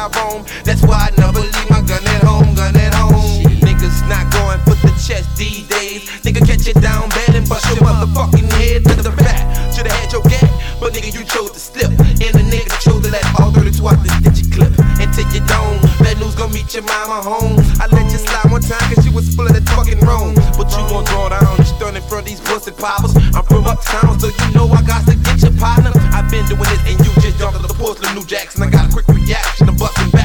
I roam. That's why I never leave my gun at home, gun at home. Niggas not going for the chest these days. Nigga catch it down bad and bust your motherfucking head to the back. Should've had your gap, but nigga you chose to slip. And the nigga chose to let all 32 out the stitch clip. Until you don't, bad news gon' meet your mama home. I let you slide one time cause you was full of that fucking roam. But you gon' draw down, you stand in front of these pussy poppers. I'm from uptown, so you know I got to get your partner. I've been doing this and you just jumped on the porcelain New Jackson. I got a quick reaction, I'm busting